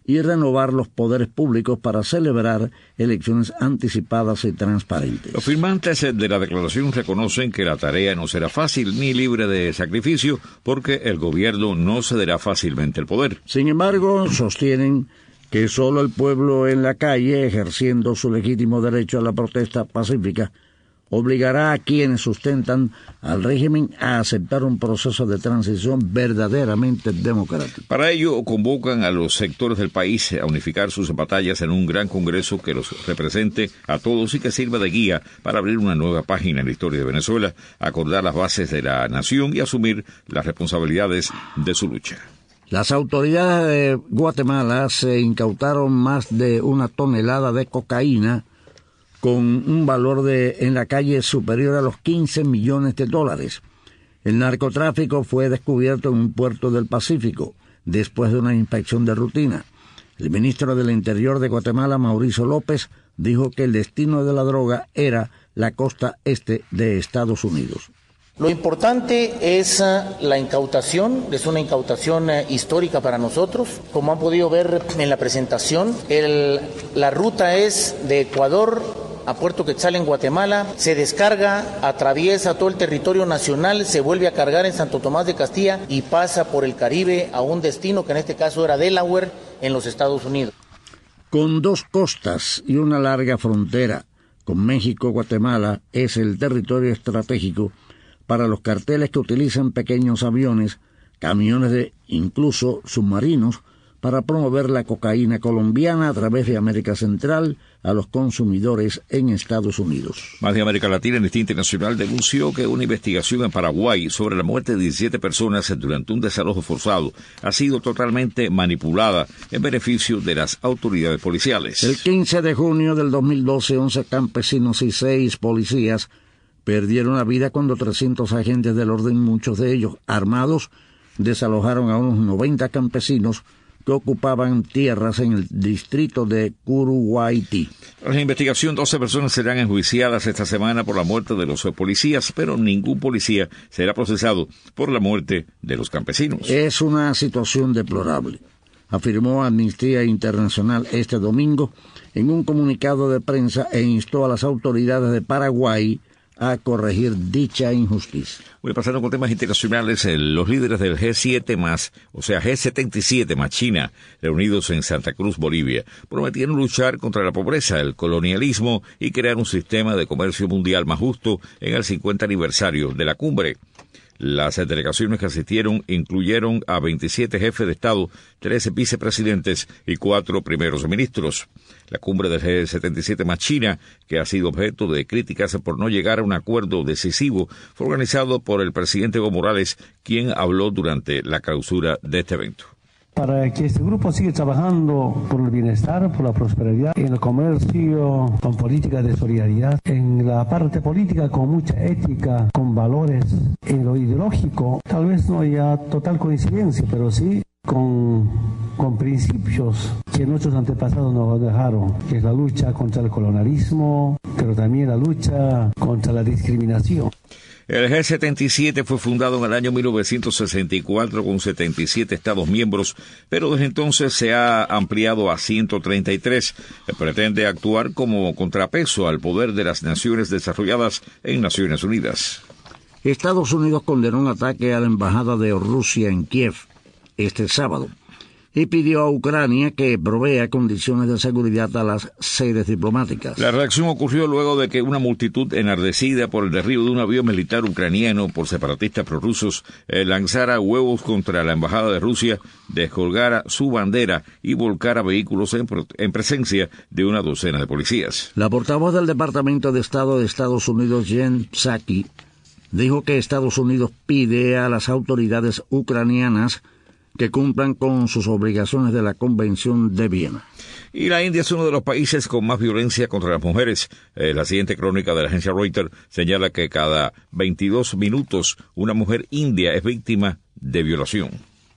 y renovar los poderes públicos para celebrar elecciones anticipadas y transparentes. Los firmantes de la declaración reconocen que la tarea no será fácil ni libre de sacrificio porque el gobierno no cederá fácilmente el poder. Sin embargo, sostienen que solo el pueblo en la calle, ejerciendo su legítimo derecho a la protesta pacífica, obligará a quienes sustentan al régimen a aceptar un proceso de transición verdaderamente democrático. Para ello, convocan a los sectores del país a unificar sus batallas en un gran congreso que los represente a todos y que sirva de guía para abrir una nueva página en la historia de Venezuela, acordar las bases de la nación y asumir las responsabilidades de su lucha. Las autoridades de Guatemala se incautaron más de una tonelada de cocaína con un valor de en la calle superior a los quince millones de dólares. El narcotráfico fue descubierto en un puerto del Pacífico después de una inspección de rutina. El ministro del Interior de Guatemala, Mauricio López, dijo que el destino de la droga era la costa este de Estados Unidos. Lo importante es uh, la incautación, es una incautación uh, histórica para nosotros. Como han podido ver en la presentación, el, la ruta es de Ecuador a Puerto Quetzal en Guatemala, se descarga, atraviesa todo el territorio nacional, se vuelve a cargar en Santo Tomás de Castilla y pasa por el Caribe a un destino que en este caso era Delaware, en los Estados Unidos. Con dos costas y una larga frontera con México, Guatemala es el territorio estratégico para los carteles que utilizan pequeños aviones, camiones de incluso submarinos, para promover la cocaína colombiana a través de América Central a los consumidores en Estados Unidos. Más de América Latina, Amnistía Internacional denunció que una investigación en Paraguay sobre la muerte de diecisiete personas durante un desalojo forzado ha sido totalmente manipulada en beneficio de las autoridades policiales. El quince de junio del dos mil doce, once campesinos y seis policías perdieron la vida cuando trescientos agentes del orden, muchos de ellos armados, desalojaron a unos noventa campesinos que ocupaban tierras en el distrito de Curuguaití. Tras la investigación, doce personas serán enjuiciadas esta semana por la muerte de los policías, pero ningún policía será procesado por la muerte de los campesinos. Es una situación deplorable, afirmó Amnistía Internacional este domingo en un comunicado de prensa e instó a las autoridades de Paraguay a corregir dicha injusticia. Bueno, pasando con temas internacionales, el, los líderes del G siete más, o sea G setenta y siete más China, reunidos en Santa Cruz, Bolivia, prometieron luchar contra la pobreza, el colonialismo y crear un sistema de comercio mundial más justo en el cincuenta aniversario de la cumbre. Las delegaciones que asistieron incluyeron a veintisiete jefes de Estado, trece vicepresidentes y cuatro primeros ministros. La cumbre del G setenta y siete más China, que ha sido objeto de críticas por no llegar a un acuerdo decisivo, fue organizado por el presidente Evo Morales, quien habló durante la clausura de este evento. Para que este grupo siga trabajando por el bienestar, por la prosperidad, en el comercio, con políticas de solidaridad, en la parte política con mucha ética, con valores, en lo ideológico, tal vez no haya total coincidencia, pero sí con, con principios que nuestros antepasados nos dejaron, que es la lucha contra el colonialismo, pero también la lucha contra la discriminación. El G setenta y siete fue fundado en el año mil novecientos sesenta y cuatro con setenta y siete Estados miembros, pero desde entonces se ha ampliado a ciento treinta y tres. Pretende actuar como contrapeso al poder de las naciones desarrolladas en Naciones Unidas. Estados Unidos condenó un ataque a la embajada de Rusia en Kiev este sábado y pidió a Ucrania que provea condiciones de seguridad a las sedes diplomáticas. La reacción ocurrió luego de que una multitud enardecida por el derribo de un avión militar ucraniano por separatistas prorrusos eh, lanzara huevos contra la embajada de Rusia, descolgara su bandera y volcara vehículos en, en presencia de una docena de policías. La portavoz del Departamento de Estado de Estados Unidos, Jen Psaki, dijo que Estados Unidos pide a las autoridades ucranianas que cumplan con sus obligaciones de la Convención de Viena. Y la India es uno de los países con más violencia contra las mujeres. Eh, la siguiente crónica de la agencia Reuters señala que cada veintidós minutos una mujer india es víctima de violación.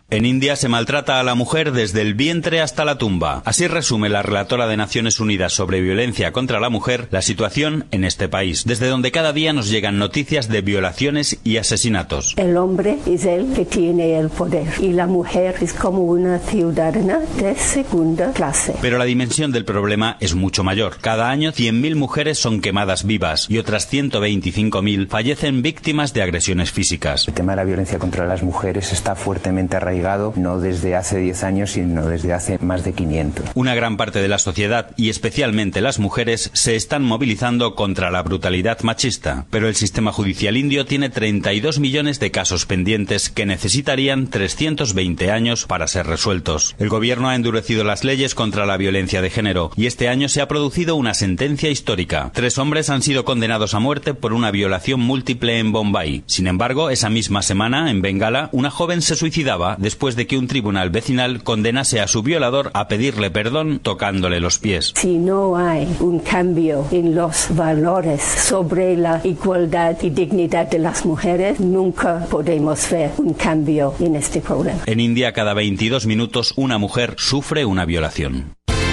En India se maltrata a la mujer desde el vientre hasta la tumba. Así resume la relatora de Naciones Unidas sobre violencia contra la mujer la situación en este país, desde donde cada día nos llegan noticias de violaciones y asesinatos. El hombre es el que tiene el poder y la mujer es como una ciudadana de segunda clase. Pero la dimensión del problema es mucho mayor. Cada año cien mil mujeres son quemadas vivas y otras ciento veinticinco mil fallecen víctimas de agresiones físicas. El tema de la violencia contra las mujeres está fuertemente arraigado, no desde hace diez años, sino desde hace más de quinientos. Una gran parte de la sociedad, y especialmente las mujeres, se están movilizando contra la brutalidad machista. Pero el sistema judicial indio tiene treinta y dos millones de casos pendientes que necesitarían trescientos veinte años para ser resueltos. El gobierno ha endurecido las leyes contra la violencia de género, y este año se ha producido una sentencia histórica. Tres hombres han sido condenados a muerte por una violación múltiple en Bombay. Sin embargo, esa misma semana, en Bengala, una joven se suicidaba después de que un tribunal vecinal condenase a su violador a pedirle perdón tocándole los pies. Si no hay un cambio en los valores sobre la igualdad y dignidad de las mujeres, nunca podemos ver un cambio en este problema. En India, cada veintidós minutos una mujer sufre una violación.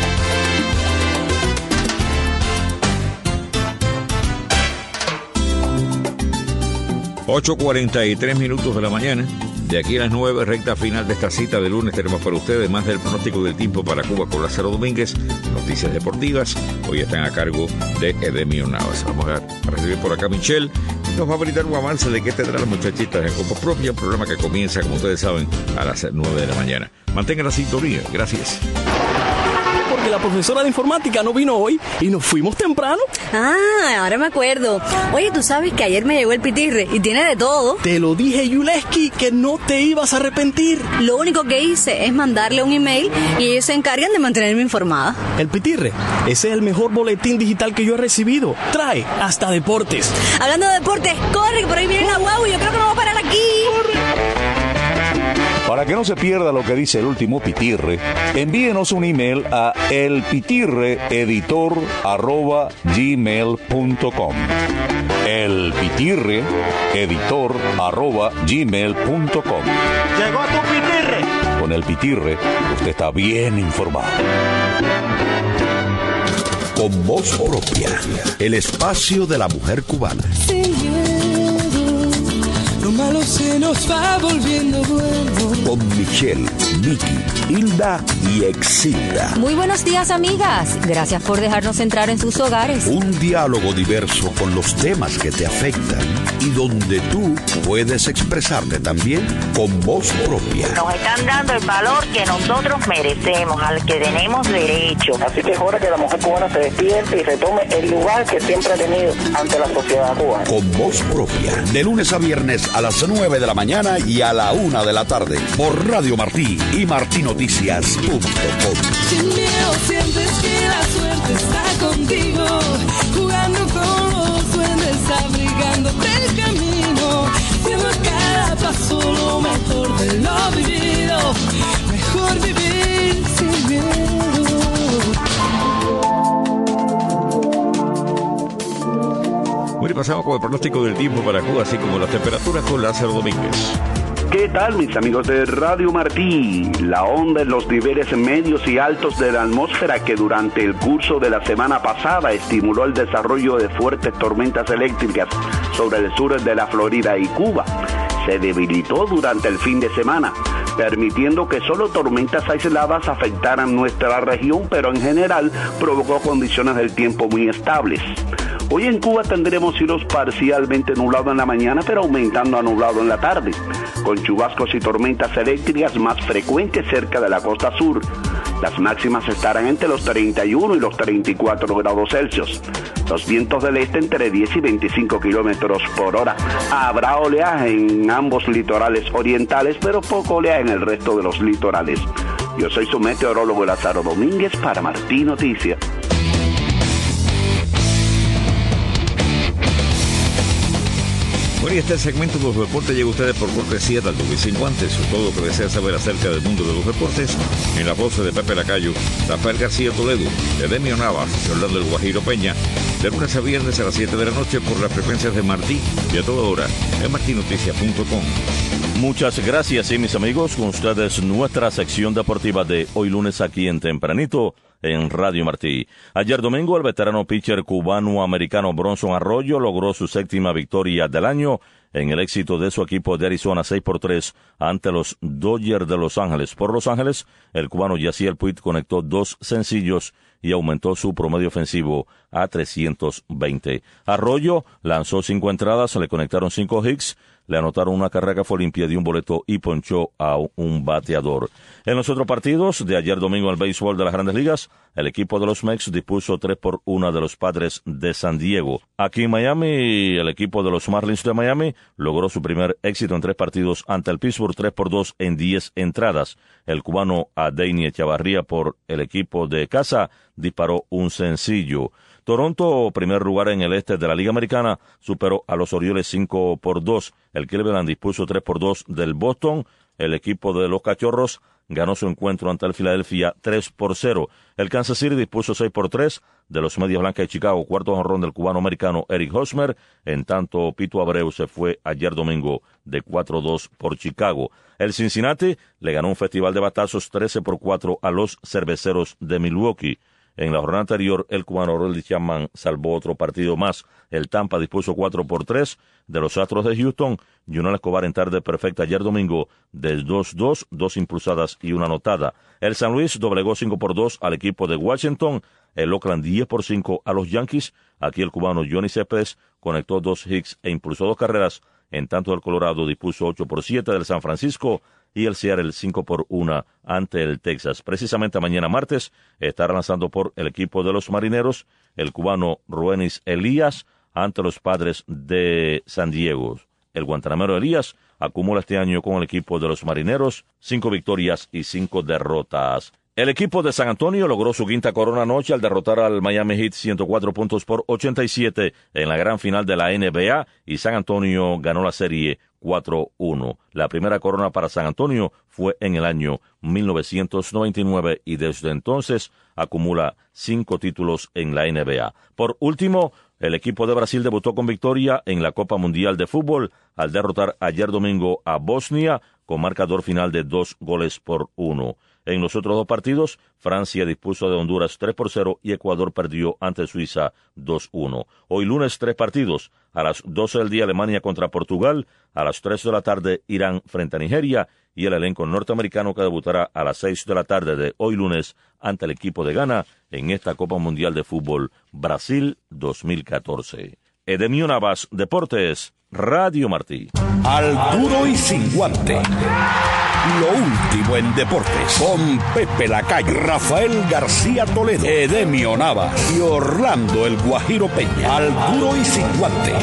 ocho cuarenta y tres minutos de la mañana. De aquí a las nueve, recta final de esta cita de lunes, tenemos para ustedes más del pronóstico del tiempo para Cuba con Lázaro Domínguez, noticias deportivas. Hoy están a cargo de Edemio Navas. Vamos a recibir por acá a Michelle. Nos va a brindar un avance de qué tendrán las muchachitas en Copa Propia, un programa que comienza, como ustedes saben, a las nueve de la mañana. Mantengan la sintonía. Gracias. Porque la profesora de informática no vino hoy y nos fuimos temprano. Ah, ahora me acuerdo. Oye, tú sabes que ayer me llegó el pitirre y tiene de todo. Te lo dije, Yuleski, que no te ibas a arrepentir. Lo único que hice es mandarle un email y ellos se encargan de mantenerme informada. El pitirre, ese es el mejor boletín digital que yo he recibido. Trae hasta deportes. Hablando de deportes, corre, que por ahí viene la guagua y yo creo que no va a parar aquí. Corre. Para que no se pierda lo que dice el último pitirre, envíenos un email a elpitirreeditor arroba gmail punto com. elpitirreeditor arroba gmail punto com. Llegó tu pitirre. Con el pitirre, usted está bien informado. Con voz propia, el espacio de la mujer cubana. Lo malo se nos va volviendo bueno. Con Michelle, Vicky, Hilda y Exilda. Muy buenos días, amigas. Gracias por dejarnos entrar en sus hogares. Un diálogo diverso con los temas que te afectan y donde tú puedes expresarte también con voz propia. Nos están dando el valor que nosotros merecemos, al que tenemos derecho. Así que es hora que la mujer cubana se despierte y retome el lugar que siempre ha tenido ante la sociedad cubana. Con voz propia, de lunes a viernes a las nueve de la mañana y a la una de la tarde por Radio Martí y martí noticias punto com. Sin miedo sientes que la suerte está contigo, jugando con los duendes, abrigándote el camino, siendo a cada paso lo mejor de lo vivido, mejor vivir sin miedo. Bueno, y pasamos con el pronóstico del tiempo para Cuba, así como las temperaturas con Lázaro Domínguez. ¿Qué tal, mis amigos de Radio Martí? La onda en los niveles medios y altos de la atmósfera que durante el curso de la semana pasada estimuló el desarrollo de fuertes tormentas eléctricas sobre el sur de la Florida y Cuba, se debilitó durante el fin de semana, permitiendo que solo tormentas aisladas afectaran nuestra región, pero en general provocó condiciones del tiempo muy estables. Hoy en Cuba tendremos cielos parcialmente nublados en la mañana, pero aumentando a nublado en la tarde, con chubascos y tormentas eléctricas más frecuentes cerca de la costa sur. Las máximas estarán entre los treinta y uno y los treinta y cuatro grados Celsius. Los vientos del este entre diez y veinticinco kilómetros por hora. Habrá oleaje en ambos litorales orientales, pero poco oleaje en el resto de los litorales. Yo soy su meteorólogo Lázaro Domínguez para Martí Noticias. Bueno, y este segmento de los deportes llega a ustedes por cortesía de Aldo Sin Guantes. Todo lo que desea saber acerca del mundo de los deportes, en la voz de Pepe Lacayo, Rafael García Toledo, de Edemio Navas y Orlando El Guajiro Peña, de lunes a viernes a las siete de la noche por las frecuencias de Martí y a toda hora en martí noticias punto com. Muchas gracias, y mis amigos, con ustedes nuestra sección deportiva de hoy lunes aquí en Tempranito en Radio Martí. Ayer domingo el veterano pitcher cubano-americano Bronson Arroyo logró su séptima victoria del año en el éxito de su equipo de Arizona seis por tres ante los Dodgers de Los Ángeles. Por Los Ángeles, el cubano Yasiel Puig conectó dos sencillos y aumentó su promedio ofensivo a trescientos veinte. Arroyo lanzó cinco entradas, le conectaron cinco hits, le anotaron una carrera que fue limpia de un boleto y ponchó a un bateador. En los otros partidos de ayer domingo en el béisbol de las Grandes Ligas, el equipo de los Mets dispuso tres por uno de los Padres de San Diego. Aquí en Miami, el equipo de los Marlins de Miami logró su primer éxito en tres partidos ante el Pittsburgh, tres por dos en diez entradas. El cubano Adeiny Echavarría por el equipo de casa disparó un sencillo. Toronto, primer lugar en el este de la Liga Americana, superó a los Orioles cinco por dos. El Cleveland dispuso tres por dos del Boston. El equipo de los Cachorros ganó su encuentro ante el Filadelfia tres por cero. El Kansas City dispuso seis por tres de los Medias Blancas de Chicago, cuarto jonrón del cubano-americano Eric Hosmer. En tanto, Pito Abreu se fue ayer domingo de cuatro dos por Chicago. El Cincinnati le ganó un festival de batazos trece por cuatro a los Cerveceros de Milwaukee. En la jornada anterior, el cubano Rolly Chapman salvó otro partido más. El Tampa dispuso cuatro por tres de los Astros de Houston. Junel Escobar en tarde perfecta ayer domingo de dos dos, dos impulsadas y una anotada. El San Luis doblegó cinco por dos al equipo de Washington. El Oakland diez por cinco a los Yankees. Aquí el cubano Johnny Céspedes conectó dos hits e impulsó dos carreras. En tanto, el Colorado dispuso ocho por siete del San Francisco y el Seattle cinco por uno ante el Texas. Precisamente mañana martes estará lanzando por el equipo de los Marineros el cubano Roenis Elías ante los Padres de San Diego. El guantanamero Elías acumula este año con el equipo de los Marineros cinco victorias y cinco derrotas. El equipo de San Antonio logró su quinta corona anoche al derrotar al Miami Heat ciento cuatro puntos por ochenta y siete en la gran final de la N B A y San Antonio ganó la serie cuatro uno. La primera corona para San Antonio fue en el año mil novecientos noventa y nueve y desde entonces acumula cinco títulos en la N B A. Por último, el equipo de Brasil debutó con victoria en la Copa Mundial de Fútbol al derrotar ayer domingo a Bosnia con marcador final de dos goles por uno. En los otros dos partidos, Francia dispuso de Honduras tres por cero y Ecuador perdió ante Suiza dos uno. Hoy lunes tres partidos. A las doce del día Alemania contra Portugal, a las tres de la tarde Irán frente a Nigeria y el elenco norteamericano que debutará a las seis de la tarde de hoy lunes ante el equipo de Ghana en esta Copa Mundial de Fútbol Brasil dos mil catorce. Edemio Navas, Deportes, Radio Martí. Al duro y sin guante. Lo último en deportes, con Pepe Lacayo, Rafael García Toledo, Edemio Navas y Orlando El Guajiro Peña. Al duro y sin guante.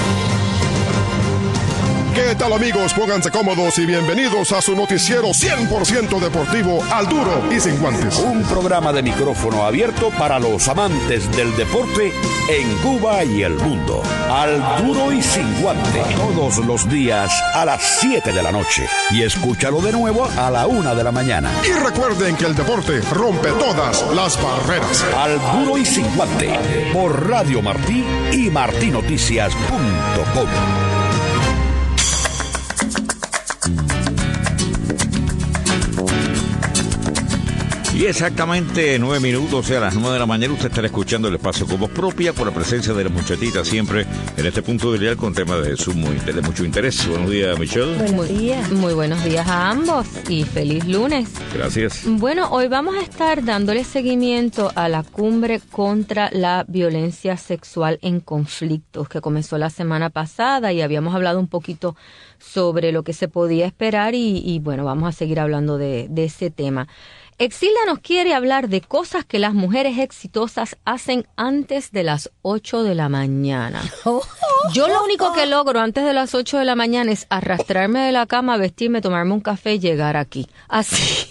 ¿Qué tal, amigos? Pónganse cómodos y bienvenidos a su noticiero cien por ciento deportivo Al Duro y Sin Guantes. Un programa de micrófono abierto para los amantes del deporte en Cuba y el mundo. Al Duro y Sin Guante. Todos los días a las siete de la noche. Y escúchalo de nuevo a la una de la mañana. Y recuerden que el deporte rompe todas las barreras. Al Duro y Sin Guante. Por Radio Martí y martinoticias punto com. Y exactamente nueve minutos, o sea, a las nueve de la mañana, usted estará escuchando el espacio como propia por la presencia de la muchachita siempre en este punto del día con temas de sumo interés, de mucho interés. Buenos días, Michelle. Buenos días. Muy buenos días a ambos y feliz lunes. Gracias. Bueno, hoy vamos a estar dándole seguimiento a la cumbre contra la violencia sexual en conflictos que comenzó la semana pasada y habíamos hablado un poquito sobre lo que se podía esperar y, y bueno, vamos a seguir hablando de, de ese tema. Exilda nos quiere hablar de cosas que las mujeres exitosas hacen antes de las ocho de la mañana. Yo lo único que logro antes de las ocho de la mañana es arrastrarme de la cama, vestirme, tomarme un café y llegar aquí. Así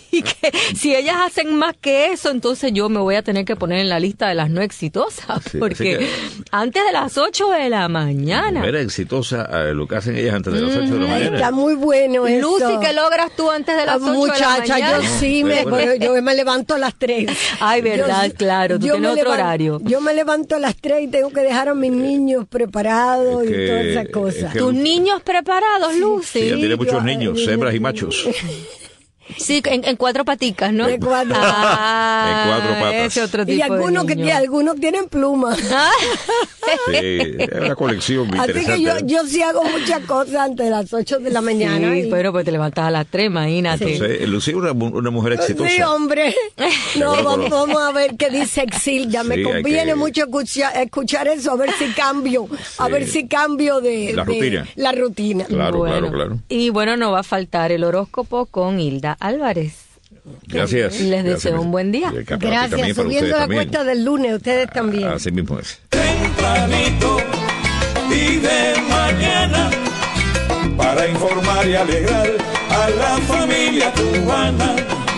y que si ellas hacen más que eso, entonces yo me voy a tener que poner en la lista de las no exitosas, sí, porque que, antes de las ocho de la mañana. Era exitosa eh, lo que hacen ellas antes de las ocho de la mañana. Está muy bueno eso. Lucy, ¿qué logras tú antes de las ocho Muchacha, de la mañana? yo sí, me, bueno, yo me levanto a las tres. Ay, verdad, yo, claro, tú tienes otro horario. Yo me levanto a las tres y tengo que dejar a mis niños preparados es que, y todas esas cosas. Es que ¿tus niños preparados, Lucy? Sí, ella tiene muchos yo, niños, eh, hembras y machos. Sí, en, en cuatro paticas, ¿no? De cuatro. Ah, en cuatro patas. Ese otro tipo y algunos de que tienen, algunos tienen plumas. Sí, es una colección muy Así interesante. que yo, yo sí hago muchas cosas antes de las ocho de la mañana. Sí, y... pero pues te levantas a las tres, imagínate. Entonces, Lucía es una, una mujer exitosa. Sí, hombre. No, vamos, vamos a ver qué dice Exilda. Me sí, conviene que... mucho escuchar, escuchar eso, a ver si cambio, sí. a ver si cambio de la de, rutina. La rutina. Claro, bueno, claro, claro. Y bueno, no va a faltar el horóscopo con Hilda Álvarez. Gracias. Les deseo gracias. un buen día. Gracias. Subiendo la también. cuesta del lunes, ustedes también. Ah, así mismo es. Tempranito y de mañana para informar y alegrar a la familia cubana.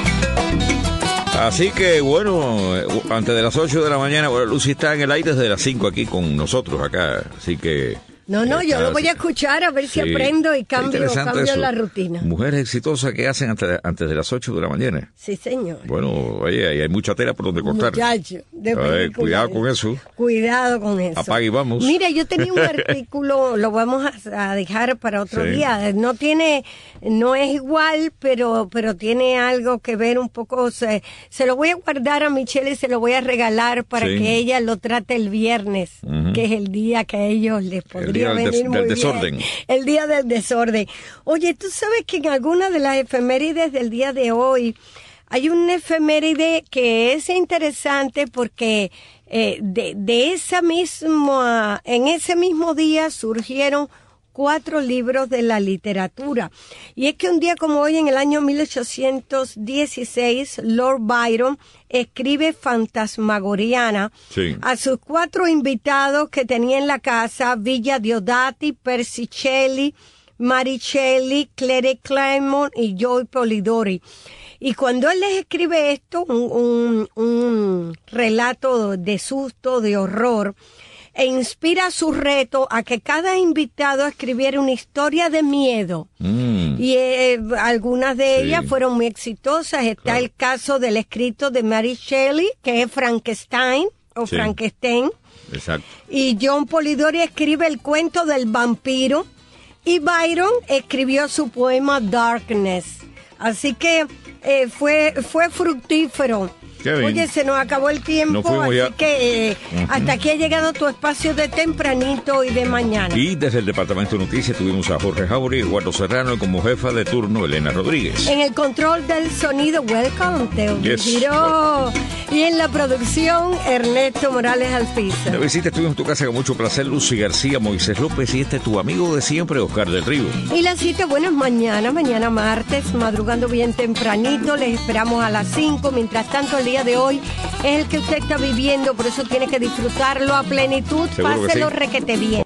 Así que bueno, antes de las ocho de la mañana, bueno, Lucy está en el aire desde las cinco aquí con nosotros acá, así que... No, no, yo lo voy a escuchar a ver si sí, aprendo y cambio, cambio la rutina. Mujeres exitosas que hacen antes de, antes de las ocho de la mañana. Sí, señor. Bueno, oye, hay, hay mucha tela por donde cortar. Muchacho, de ver, cuidado con eso. Cuidado con eso. Apague y vamos. Mira, yo tenía un artículo, lo vamos a, a dejar para otro sí. día. No tiene, no es igual, pero, pero tiene algo que ver un poco. Se, se lo voy a guardar a Michelle y se lo voy a regalar para sí. que ella lo trate el viernes, uh-huh. que es el día que a ellos les podría del, venir des, muy del bien. desorden. El día del desorden. Oye, tú sabes que en algunas de las efemérides del día de hoy hay una efeméride que es interesante porque eh, de, de esa misma, en ese mismo día surgieron cuatro libros de la literatura. Y es que un día como hoy, en el año mil ochocientos dieciséis, Lord Byron escribe Fantasmagoriana sí. a sus cuatro invitados que tenía en la casa: Villa Diodati, Percy Shelley, Mary Shelley, Claire Clairmont y Joy Polidori. Y cuando él les escribe esto, un, un, un relato de susto, de horror, e inspira su reto a que cada invitado escribiera una historia de miedo. Mm. Y eh, algunas de sí. ellas fueron muy exitosas. Está claro. el caso del escrito de Mary Shelley, que es Frankenstein, o sí. Frankenstein. Exacto. Y John Polidori escribe el cuento del vampiro. Y Byron escribió su poema Darkness. Así que eh, fue, fue fructífero. Oye, se nos acabó el tiempo, no así ya. que eh, uh-huh. hasta aquí ha llegado tu espacio de tempranito y de mañana. Y desde el Departamento de Noticias tuvimos a Jorge Jauri, Eduardo Serrano, y como jefa de turno, Elena Rodríguez. En el control del sonido, welcome, Teo yes. Giro. Y en la producción, Ernesto Morales Alpiza. La visita estuvimos en tu casa con mucho placer, Lucy García, Moisés López, y este es tu amigo de siempre, Oscar del Río. Y la cita, bueno, es mañana, mañana martes, madrugando bien tempranito, les esperamos a las cinco. Mientras tanto, el día de hoy es el que usted está viviendo, por eso tiene que disfrutarlo a plenitud. Páselo sí. requete bien.